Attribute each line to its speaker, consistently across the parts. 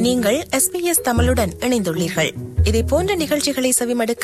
Speaker 1: நீங்கள் SBS தமிழுடன் இணைந்துள்ளீர்கள். இதே போன்ற நிகழ்ச்சிகளை செவிமடுக்க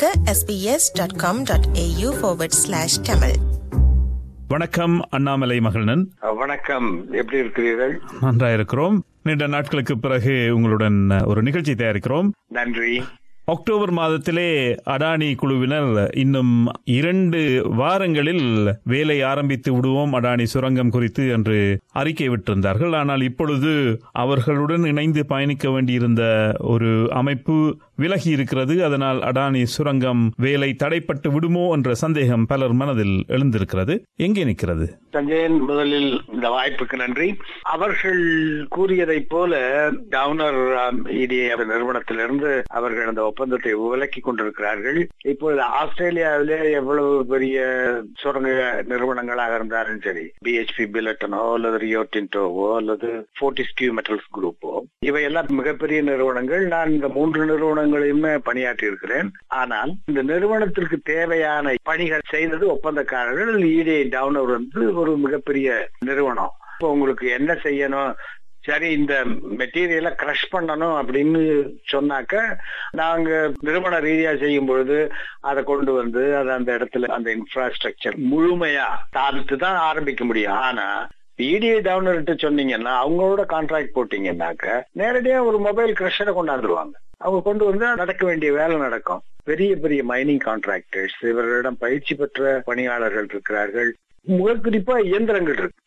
Speaker 1: sbs.com.au/tamil.
Speaker 2: வணக்கம், அண்ணாமலை மகிழ்நன்.
Speaker 3: வணக்கம், எப்படி இருக்கிறீர்கள்?
Speaker 2: நன்றாயிருக்கிறோம். நீண்ட நாட்களுக்கு பிறகு உங்களுடன் ஒரு நிகழ்ச்சி தயாரிக்கிறோம்.
Speaker 3: நன்றி.
Speaker 2: அக்டோபர் மாதத்திலே அடானி குழுவினர் இன்னும் 2 வாரங்களில் வேலை ஆரம்பித்து விடுவோம் அடானி சுரங்கம் குறித்து என்று அறிக்கை விட்டிருந்தார்கள். ஆனால் இப்பொழுது அவர்களுடன் இணைந்து பயணிக்க வேண்டியிருந்த ஒரு அமைப்பு விலகி இருக்கிறது. அதனால் அடானி சுரங்கம் வேலை தடைப்பட்டு விடுமோ என்ற சந்தேகம் பலர் மனதில் எழுந்திருக்கிறது. எங்கே நிற்கிறது?
Speaker 3: சஞ்சயன், முதலில் இந்த வாய்ப்புக்கு நன்றி. அவர்கள் கூறியதைப் போல டவுனர் நிறுவனத்திலிருந்து அவர்கள் அந்த ஒப்பந்தத்தை விலக்கி கொண்டிருக்கிறார்கள். இப்பொழுது ஆஸ்திரேலியாவிலே எவ்வளவு பெரிய சுரங்க நிறுவனங்களாக இருந்தாலும் சரி, BHP பில்லட்டனோ அல்லது ரியோ டின்டோவோ அல்லது ஃபோர்டிஸ்கியூ மெட்டல்ஸ் குரூப்போ, இவையெல்லாம் மிகப்பெரிய நிறுவனங்கள். நான் இந்த 3 நிறுவனங்களையுமே பணியாற்றி இருக்கிறேன். ஆனால் இந்த நிறுவனத்திற்கு தேவையான பணிகள் செய்தது ஒப்பந்தக்காரர்கள். EDA டவுனர் வந்து ஒரு மிகப்பெரிய நிறுவனம். இப்போ உங்களுக்கு என்ன செய்யணும், சரி இந்த மெட்டீரியலை கிரஷ் பண்ணணும் அப்படின்னு சொன்னாக்க, நாங்க நிறுவன ரீதியா செய்யும் பொழுது அதை கொண்டு வந்து அதை அந்த இடத்துல அந்த இன்ஃப்ராஸ்ட்ரக்சர் முழுமையா தாழ்த்து தான் ஆரம்பிக்க முடியும். ஆனா EDA டவுனர்கிட்ட சொன்னீங்கன்னா, அவங்களோட கான்ட்ராக்ட் போட்டீங்கன்னாக்க நேரடியா ஒரு மொபைல் கிரஷரை கொண்டாந்துருவாங்க. அவங்க கொண்டு வந்து நடக்க வேண்டிய வேலை நடக்கும். பெரிய பெரிய மைனிங் கான்ட்ராக்டர்ஸ், இவர்களிடம் பயிற்சி பெற்ற பணியாளர்கள் இருக்கிறார்கள். குறிப்பா இயந்திரங்கள் இருக்கு.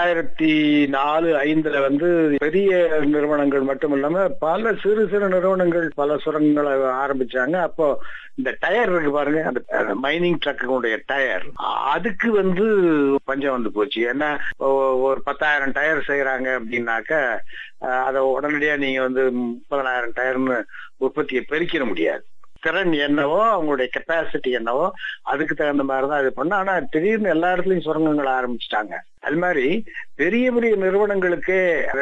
Speaker 3: 2004-05 வந்து பெரிய நிறுவனங்கள் மட்டும் இல்லாம பல சிறு சிறு நிறுவனங்கள் பல சுரங்கங்களை ஆரம்பிச்சாங்க. அப்போ இந்த டயர் இருக்கு பாருங்க, அந்த மைனிங் ட்ரக்குடைய டயர், அதுக்கு வந்து பஞ்சம் வந்து போச்சு. ஏன்னா ஒரு 10,000 டயர் செய்யறாங்க அப்படின்னாக்க அதை உடனடியா நீங்க வந்து 30,000 டயர்னு உற்பத்தியை பெருக்கிட முடியாது. திறன் என்னவோ, அவங்களுடைய கெப்பாசிட்டி என்னவோ, அதுக்கு தகுந்த மாதிரிதான் இது பண்ண. ஆனா திடீர்னு எல்லா இடத்துலயும் சுரங்கங்கள் ஆரம்பிச்சுட்டாங்க. அது மாதிரி பெரிய பெரிய நிறுவனங்களுக்கே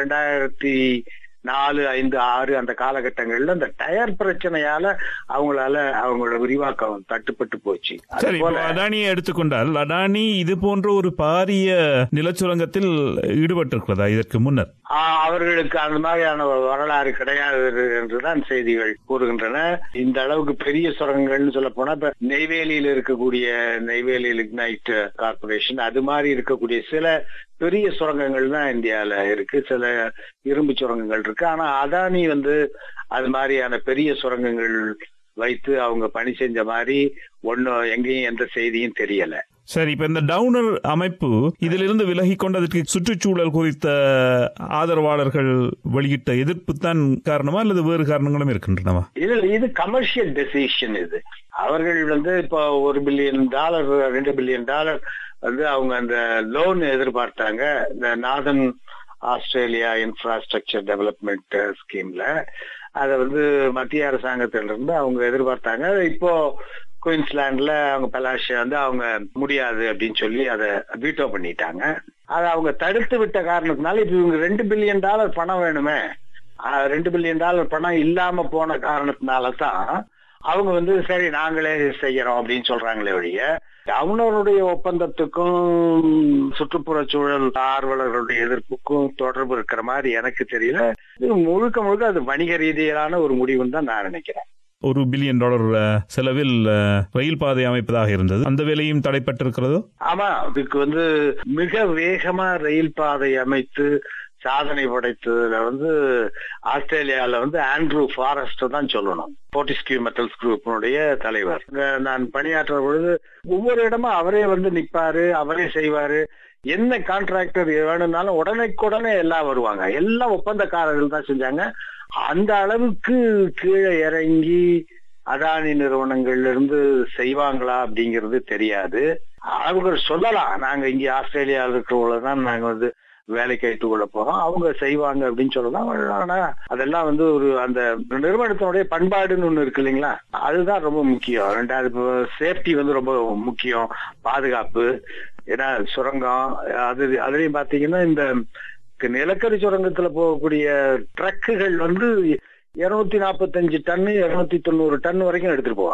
Speaker 3: 2004, 5, 6 அந்த காலகட்டங்கள்ல அந்த டயர் பிரச்சனையால அவங்களோட விரிவாக்கம் தட்டுப்பட்டு போச்சு.
Speaker 2: சரி, அடானியை எடுத்துக்கொண்டால், அடானி இது போன்ற ஒரு பாரிய நிலச்சுரங்கத்தில் ஈடுபட்டிருக்கிறதா இதற்கு முன்னர்?
Speaker 3: அவர்களுக்கு அந்த மாதிரியான வரலாறு கிடையாது என்றுதான் செய்திகள் கூறுகின்றன. இந்த அளவுக்கு பெரிய சுரங்கங்கள்னு சொல்ல போனா, இப்ப நெய்வேலியில் இருக்கக்கூடிய நெய்வேலி லிக்னைட் கார்பரேஷன், அது மாதிரி இருக்கக்கூடிய சில பெரிய சுரங்கங்கள் தான் இந்தியால இருக்கு. சில இரும்பு சுரங்கங்கள் இருக்கு. ஆனா அதானி வந்து அது மாதிரியான பெரிய சுரங்கங்கள் வைத்து அவங்க பணி செஞ்ச மாதிரி ஒன்னும் எங்கேயும் எந்த செய்தியும் தெரியல.
Speaker 2: சரி, இப்ப இந்த டவுனர் அமைப்பு இதிலிருந்து விலகி கொண்டதற்கு சுற்றுச்சூழல் குறித்த ஆதரவாளர்கள் வெளியிட்ட எதிர்ப்பு தான் காரணமா அல்லது வேறு காரணங்களும் இருக்கின்றனவா?
Speaker 3: இது கமர்ஷியல் டெசிஷன். இது அவர்கள் வந்து இப்போ $1 பில்லியன் $2 பில்லியன் வந்து அவங்க அந்த லோன் எதிர்பார்த்தாங்க. இந்த நார்தன் ஆஸ்திரேலியா இன்ஃப்ராஸ்ட்ரக்சர் டெவலப்மெண்ட் ஸ்கீம்ல அதை வந்து மத்திய அரசாங்கத்திலிருந்து அவங்க எதிர்பார்த்தாங்க. இப்போ குயின்ஸ்லாண்ட்ல அவங்க பெலாஷியா வந்து அவங்க முடியாது அப்படின்னு சொல்லி அதை வீட்டோ பண்ணிட்டாங்க. அதை அவங்க தடுத்து விட்ட காரணத்தினால இப்ப இவங்க $2 பில்லியன் பணம் வேணுமே, $2 பில்லியன் பணம் இல்லாம போன காரணத்தினாலதான் அவங்க வந்து சரி நாங்களே செய்யறோம் அப்படின்னு சொல்றாங்களே ஒழிய, டவுனருடைய ஒப்பந்தத்துக்கும் சுற்றுப்புற சூழல் ஆர்வலர்களுடைய எதிர்ப்புக்கும் தொடர்பு இருக்கிற மாதிரி எனக்கு தெரியல. இது முழுக்க அது வணிக ரீதியிலான ஒரு முடிவுன்னு தான் நான் நினைக்கிறேன்.
Speaker 2: $1 பில்லியன் செலவில் ரயில் பாதை அமைப்பதாக இருந்தது. அந்த வேலையும் தடைப்பட்டிருக்கிறதோ? ஆமா,
Speaker 3: அதுக்கு வந்து மிக வேகமா ரயில் பாதை அமைத்து சாதனை படைத்ததுல வந்து ஆஸ்திரேலியால வந்து ஆண்ட்ரூ ஃபாரஸ்ட் தான் சொல்லணும். ஃபோர்டிஸ்கியூ மெட்டல்ஸ் குரூப்பினுடைய தலைவர். நான் பணியாற்ற பொழுது ஒவ்வொரு இடமும் அவரே வந்து நிப்பாரு, அவரே செய்வாரு. என்ன கான்ட்ராக்டர் வேணும்னாலும் உடனே எல்லாம் வருவாங்க. எல்லாம் ஒப்பந்தக்காரர்கள் தான் செஞ்சாங்க. அந்த அளவுக்கு கீழே இறங்கி அதானி நிறுவனங்கள்ல இருந்து செய்வாங்களா அப்படிங்கிறது தெரியாது. அவங்க சொல்லலாம், நாங்க இங்க ஆஸ்திரேலியாவில் இருக்கிறவங்களதான் நாங்க வந்து வேலைக்கு ஏற்று கொள்ள போறோம், அவங்க செய்வாங்க அப்படின்னு சொல்லலாம். ஆனா அதெல்லாம் வந்து ஒரு அந்த நிறுவனத்தினுடைய பண்பாடுன்னு ஒண்ணு இருக்கு இல்லைங்களா, அதுதான் ரொம்ப முக்கியம். 2வது சேஃப்டி வந்து ரொம்ப முக்கியம், பாதுகாப்பு. ஏன்னா சுரங்கம் அதுலயும் பாத்தீங்கன்னா இந்த நிலக்கரி சுரங்கத்துல போகக்கூடிய ட்ரக்குகள் வந்து 245 டன் 290 டன் வரைக்கும் எடுத்துட்டு போவாங்க.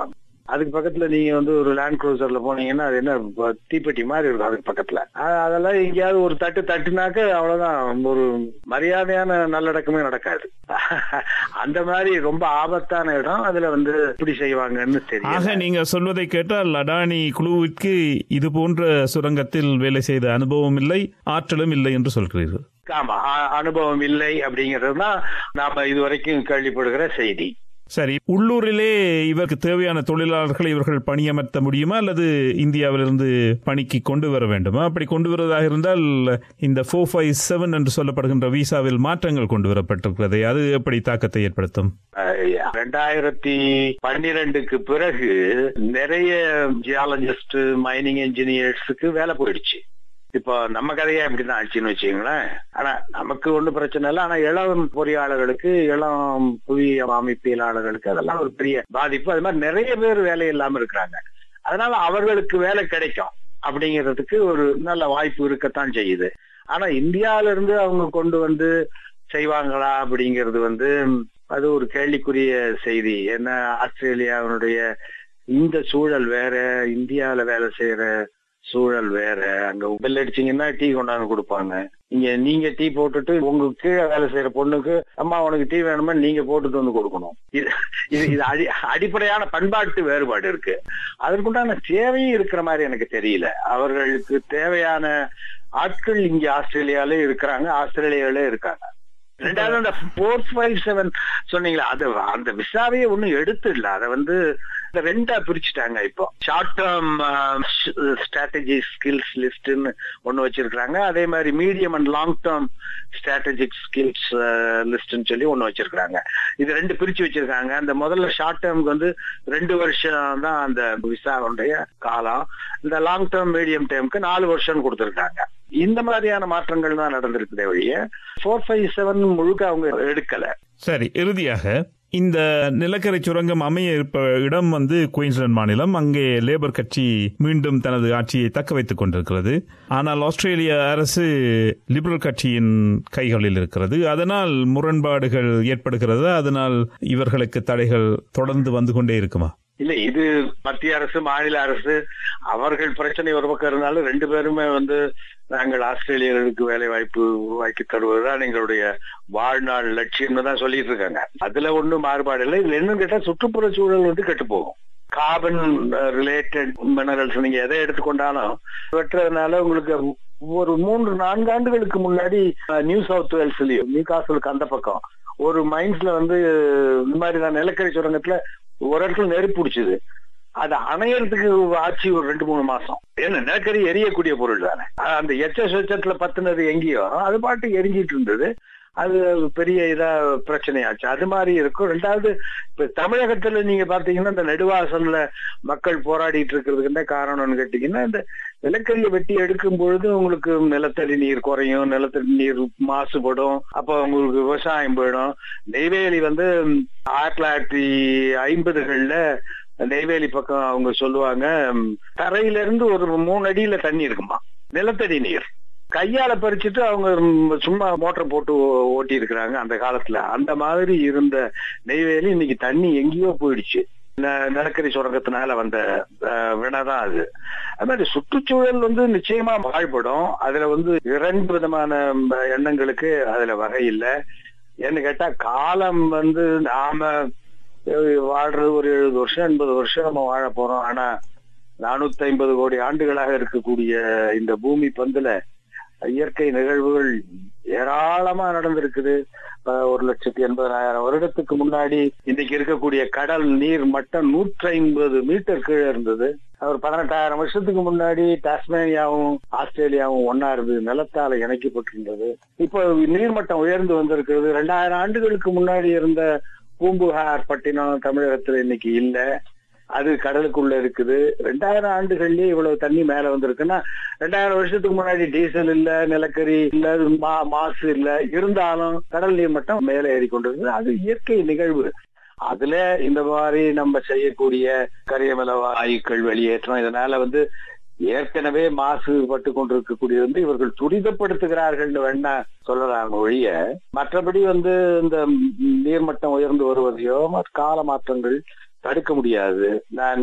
Speaker 3: அதுக்கு பக்கத்துல நீங்க வந்து ஒரு லேண்ட் குரூசர்ல போனீங்கன்னா அது என்ன தீப்பெட்டி மாதிரி இருக்கும் அதுக்கு பக்கத்துல. அதெல்லாம் எங்கேயாவது ஒரு தட்டுனாக்க அவ்வளவுதான், ஒரு மரியாதையான நல்லடக்கமே நடக்காது. அந்த மாதிரி ரொம்ப ஆபத்தான இடம். அதுல வந்து எப்படி செய்வாங்கன்னு தெரியும்.
Speaker 2: ஆக நீங்க சொல்வதை கேட்டால் அடானி குழுவிற்கு இது போன்ற சுரங்கத்தில் வேலை செய்த அனுபவம் இல்லை, ஆற்றலும் இல்லை என்று சொல்கிறீர்கள்.
Speaker 3: ஆமா, அனுபவம் இல்லை அப்படிங்கறதுதான் நாம இதுவரைக்கும் கேள்விப்படுகிற செய்தி.
Speaker 2: சரி, உள்ளூரிலே இவருக்கு தேவையான தொழிலாளர்களை இவர்கள் பணியமர்த்த முடியுமா அல்லது இந்தியாவிலிருந்து பணிக்கு கொண்டு வர வேண்டுமா? அப்படி கொண்டு வருவதாக இருந்தால் இந்த 457 என்று சொல்லப்படுகின்ற விசாவில் மாற்றங்கள் கொண்டு வரப்பட்டிருக்கிறது, அது எப்படி தாக்கத்தை ஏற்படுத்தும்?
Speaker 3: 2012க்கு பிறகு நிறைய ஜியாலஜிஸ்ட், மைனிங் இன்ஜினியர்ஸுக்கு வேலை போயிடுச்சு. இப்போ நம்ம கதையா இப்படிதான் ஆச்சுன்னு வச்சுங்களேன். ஆனா நமக்கு ஒண்ணும் பிரச்சனை இல்லை. ஆனா இளம் பொறியாளர்களுக்கு, இளம் புவி அமைப்பியலாளர்களுக்கு அதெல்லாம் ஒரு பெரிய பாதிப்பு. அது மாதிரி நிறைய பேர் வேலை இல்லாம இருக்கிறாங்க. அதனால அவர்களுக்கு வேலை கிடைக்கும் அப்படிங்கிறதுக்கு ஒரு நல்ல வாய்ப்பு இருக்கத்தான் செய்யுது. ஆனா இந்தியாவில இருந்து அவங்க கொண்டு வந்து செய்வாங்களா அப்படிங்கிறது வந்து அது ஒரு கேள்விக்குரிய செய்தி. ஏன்னா ஆஸ்திரேலியாவினுடைய இந்த சூழல் வேற, இந்தியாவில வேலை செய்யற சூழல் வேற. அங்க பெல் அடிச்சீங்கன்னா டீ கொண்டாந்து கொடுப்பாங்க. நீங்க டீ போட்டுட்டு உங்க கீழே வேலை செய்யற பொண்ணுக்கு, அம்மா உனக்கு டீ வேணுமா, நீங்க போட்டுட்டு வந்து கொடுக்கணும். இது அடிப்படையான பண்பாட்டு வேறுபாடு இருக்கு. அதற்குண்டான தேவையும் இருக்கிற மாதிரி எனக்கு தெரியல. அவர்களுக்கு தேவையான ஆட்கள் இங்க ஆஸ்திரேலியாலே இருக்கிறாங்க, ஆஸ்திரேலியாவிலே இருக்காங்க. ரெண்டாவது அந்த 457 சொன்னீங்களா, அது அந்த விசாவையே ஒன்னும் எடுத்து இல்ல. அதை வந்து ரெண்டா பிரிச்சுட்டாங்க. இப்போ ஷார்ட் டேர்ம் ஸ்ட்ராட்டஜி ஸ்கில்ஸ் லிஸ்ட்னு ஒண்ணு வச்சிருக்காங்க. அதே மாதிரி medium and long term strategic skills லிஸ்ட்னு சொல்லி ஒண்ணு வச்சிருக்காங்க. இது ரெண்டு பிரிச்சு வச்சிருக்காங்க. அந்த முதல்ல ஷார்ட் டேர்முக்கு வந்து 2 வருஷம் தான் அந்த விசாவுடைய காலம். இந்த லாங் டேர்ம் மீடியம் டேர்முக்கு 4 வருஷம் கொடுத்திருக்காங்க. இந்த மாதிரியான மாற்றங்கள் தான் நடந்திருக்குதே ஒழிய 457 முழுக்க அவங்க எடுக்கல.
Speaker 2: சரி, இறுதியாக இந்த நிலக்கரி சுரங்கம் அமைய இருப்ப இடம் வந்து குயின்ஸ்லாந்து மாநிலம். அங்கே லேபர் கட்சி மீண்டும் தனது ஆட்சியை தக்க வைத்துக் கொண்டிருக்கிறது. ஆனால் ஆஸ்திரேலிய அரசு லிபரல் கட்சியின் கைகளில் இருக்கிறது. அதனால் முரண்பாடுகள் ஏற்படுகிறதா? அதனால் இவர்களுக்கு தடைகள் தொடர்ந்து வந்து கொண்டே இருக்குமா?
Speaker 3: இல்ல, இது மத்திய அரசு, மாநில அரசு, அவர்கள் பிரச்சனை ஒரு பக்கம் இருந்தாலும் 2 பேருமே வந்து நாங்கள் ஆஸ்திரேலியர்களுக்கு வேலை வாய்ப்பு உருவாக்கி தருவதுதான் எங்களுடைய வாழ்நாள் லட்சியம்னு தான் சொல்லிட்டு இருக்காங்க. அதுல ஒன்றும் மாறுபாடு இல்லை. இதுல என்னன்னு கேட்டா சுற்றுப்புற சூழல் வந்து கெட்டு போகும். கார்பன் ரிலேட்டட் மினரல்ஸ் நீங்க எதை எடுத்துக்கொண்டாலும் வெட்டுறதுனால உங்களுக்கு ஒரு 3-4 ஆண்டுகளுக்கு முன்னாடி நியூ சவுத் வேல்ஸ்லயும், நியூ காசலுக்கு அந்த பக்கம் ஒரு மைன்ஸ்ல வந்து இந்த மாதிரி தான் நிலக்கரி சுரங்கத்துல ஒரு இடத்துல நெருப்பு பிடிச்சது. அது அணையறதுக்கு ஆச்சு ஒரு 2-3 மாசம். ஏன்னா நிலக்கரி எரியக்கூடிய பொருள் தானே. அந்த எச்சத்துல பத்தினது எங்கேயோ அது பாட்டு எரிஞ்சிட்டு இருந்தது. அது பெரிய இதா பிரச்சனையாச்சு. அது மாதிரி இருக்கும். ரெண்டாவது, இப்ப தமிழகத்துல நீங்க பாத்தீங்கன்னா இந்த நெடுவாசல்ல மக்கள் போராடிட்டு இருக்கிறதுக்கு என்ன காரணம்னு கேட்டீங்கன்னா, இந்த நிலக்கரியை வெட்டி எடுக்கும் பொழுது உங்களுக்கு நிலத்தடி நீர் குறையும், நிலத்தடி நீர் மாசுபடும், அப்ப உங்களுக்கு விவசாயம் போயிடும். நெய்வேலி வந்து 1950களில் நெய்வேலி பக்கம் அவங்க சொல்லுவாங்க, தரையில இருந்து ஒரு 3 அடியில தண்ணி இருக்குமா, நிலத்தடி நீர். கையால பறிச்சுட்டு அவங்க சும்மா மோட்டர் போட்டு ஓட்டி இருக்கிறாங்க அந்த காலத்துல. அந்த மாதிரி இருந்த நெய்வேலி இன்னைக்கு தண்ணி எங்கேயோ போயிடுச்சு. நிலக்கரி சுரங்கத்தினால வந்த வினைதான் அது. அது மாதிரி சுற்றுச்சூழல் வந்து நிச்சயமா வாழ்படும். அதுல வந்து 2 விதமான எண்ணங்களுக்கு அதுல வகை இல்லை. ஏன்னு கேட்டா, காலம் வந்து நாம வாழ்றது ஒரு 70 வருஷம் 80 வருஷம் நம்ம வாழ போறோம். ஆனா 450 கோடி ஆண்டுகளாக இருக்கக்கூடிய இந்த பூமி பந்துல இயற்கை நிகழ்வுகள் ஏராளமா நடந்திருக்குது. 1,80,000 வருடத்துக்கு முன்னாடி இன்னைக்கு இருக்கக்கூடிய கடல் நீர் மட்டம் 150 மீட்டர் கீழே இருந்தது. ஒரு 18,000 வருஷத்துக்கு முன்னாடி டாஸ்மேனியாவும் ஆஸ்திரேலியாவும் ஒன்னா இருந்தது, நிலத்தால இணைக்கப்பட்டிருந்தது. இப்போ நீர்மட்டம் உயர்ந்து வந்திருக்கிறது. 2000 ஆண்டுகளுக்கு முன்னாடி இருந்த பூம்புகார் பட்டினம் தமிழகத்துல இன்னைக்கு இல்ல, அது கடலுக்குள்ள இருக்குது. 2000 ஆண்டுகள்லயே இவ்வளவு தண்ணி மேல வந்திருக்குன்னா, 2000 வருஷத்துக்கு முன்னாடி டீசல் இல்ல, நிலக்கரி இல்ல, மாசு இல்ல, இருந்தாலும் கடல் நீர் மட்டம் மேல ஏறிக்கொண்டிருக்கு. அது இயற்கை நிகழ்வு. அதுல இந்த மாதிரி நம்ம செய்யக்கூடிய கரியமில வாயுக்கள் வெளியேற்றம், இதனால வந்து ஏற்கனவே மாசுபட்டு கொண்டிருக்கக்கூடிய வந்து இவர்கள் துரிதப்படுத்துகிறார்கள் வேணா சொல்லலாம் ஒழிய, மற்றபடி வந்து இந்த நீர்மட்டம் உயர்ந்து வருவதையோ கால மாற்றங்கள் தடுக்க முடியாது. நான்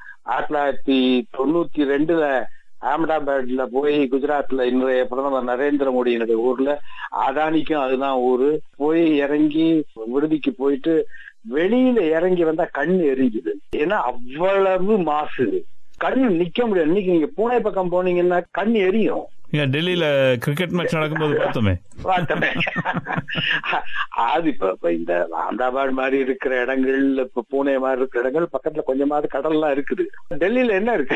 Speaker 3: 1992 அகமதாபாத்ல போய் குஜராத்ல இன்றைய பிரதமர் நரேந்திர மோடியினுடைய ஊர்ல அதானிக்கும் அதுதான் ஊரு போய் இறங்கி விடுதிக்கு போயிட்டு வெளியில இறங்கி வந்தா கண்ணு எரிஞ்சுது. ஏன்னா அவ்வளவு மாசு, கண்ணு நிக்க முடியாது. இன்னைக்கு நீங்க பூனே பக்கம் போனீங்கன்னா கண்ணு எரியும்.
Speaker 2: டெல்லியில கிரிக்கெட் மேட்ச் நடக்கும்போது பார்த்தோமே.
Speaker 3: அது இப்ப இந்த அகமதாபாத் மாதிரி இருக்கிற இடங்கள், இப்ப பூனே மாதிரி இருக்கிற இடங்கள் பக்கத்துல கொஞ்சமாவது கடல்லாம் இருக்குது. டெல்லியில என்ன இருக்கு?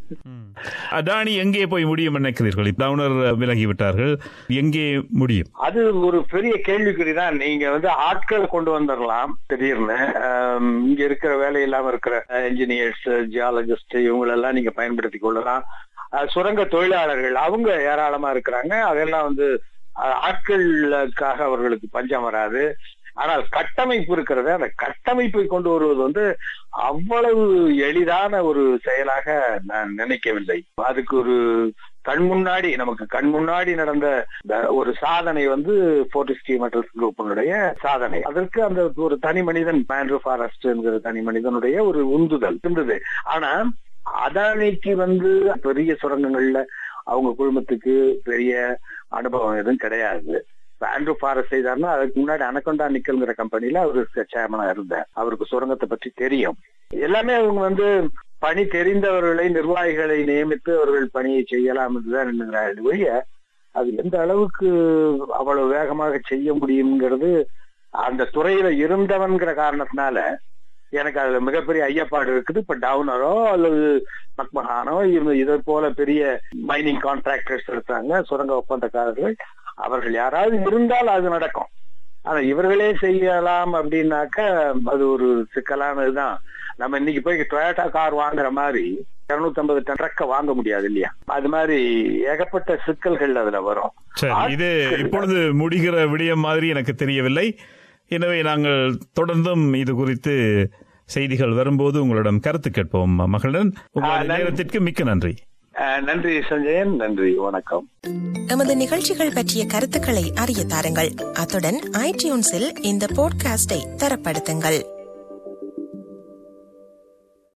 Speaker 2: அதானி எங்கே போய் முடியும் நினைக்கிறீர்கள்? கவர்னர் விலகிவிட்டார்கள், எங்கே முடியும்?
Speaker 3: அது ஒரு பெரிய கேள்விக்குறிதான். நீங்க ஆட்கள் கொண்டு வந்துடலாம் திடீர்னு. இங்க இருக்கிற வேலை இல்லாம இருக்கிற என்ஜினியர்ஸ், ஜியாலஜிஸ்ட் இவங்களெல்லாம் நீங்க பயன்படுத்திக் கொள்ளலாம். சுரங்க தொழிலாளர்கள் அவங்க ஏராளமா இருக்கிறாங்க. அதெல்லாம் ஆட்களுக்காக அவர்களுக்கு பஞ்சம் வராது. ஆனால் கட்டமைப்பு இருக்கிறது, அந்த கட்டமைப்பை கொண்டு வருவது அவ்வளவு எளிதான ஒரு செயலாக நான் நினைக்கவில்லை. அதுக்கு ஒரு நமக்கு கண் முன்னாடி நடந்த ஒரு சாதனை போர்டிஸ்டி மெட்டல்ஸ் குரூப்பினுடைய சாதனை. அதற்கு அந்த ஒரு தனி மனிதன், ஆண்ட்ரூ ஃபாரஸ்ட் என்கிற தனி மனிதனுடைய ஒரு உந்துதல் இருந்தது. ஆனா அதானிக்கு பெரிய சுரங்கங்கள்ல அவங்க குழுமத்துக்கு பெரிய அனுபவம் எதுவும் கிடையாது. ஆண்ட்ரூ ஃபாரஸ்ட் செய்தார்னா அதுக்கு முன்னாடி அனகொண்டா நிக்கல்ங்கிற கம்பெனில அவரு சேர்மனா இருந்தார். அவருக்கு சுரங்கத்தை பற்றி தெரியும். எல்லாமே அவங்க பணி தெரிந்தவர்களை, நிர்வாகிகளை நியமித்து அவர்கள் பணியை செய்யலாம் என்றுதான் எண்ணுகிறார்கள் ஒழிய அது எந்த அளவுக்கு அவ்வளவு வேகமாக செய்ய முடியுங்கிறது அந்த துறையில இருந்தவன்கிற காரணத்தினால எனக்கு அதுல மிகப்பெரிய ஐயப்பாடு இருக்குது. இப்ப டவுனரோ அல்லது மக்மஹானோ இதை போல பெரிய மைனிங் கான்ட்ராக்டர்ஸ் இருக்காங்க, சுரங்க ஒப்பந்தக்காரர்கள், அவர்கள் யாராவது இருந்தால் அது நடக்கும். ஆனா இவர்களே செய்யலாம் அப்படின்னாக்க அது ஒரு சிக்கலானதுதான். நம்ம இன்னைக்கு போய் டொயோட்டா கார் வாங்குற மாதிரி 250 டன் ட்ரக்க வாங்க முடியாது இல்லையா? அது மாதிரி ஏகப்பட்ட சிக்கல்கள் அதுல வரும்.
Speaker 2: இது இப்பொழுது முடிகிற விடயம் மாதிரி எனக்கு தெரியவில்லை. எனவே நாங்கள் தொடர்ந்தும் இது குறித்து செய்திகள் வரும்போது உங்களிடம் கருத்து கேட்போம். மகளின் உங்களுடைய நேரத்திற்கு மிக்க நன்றி.
Speaker 3: நன்றி சஞ்சயன், நன்றி, வணக்கம்.
Speaker 1: எமது நிகழ்ச்சிகள் பற்றிய கருத்துக்களை அறிய தாருங்கள். அத்துடன் iTunesஇல் இந்த பாட்காஸ்டை தரப்படுத்துங்கள்.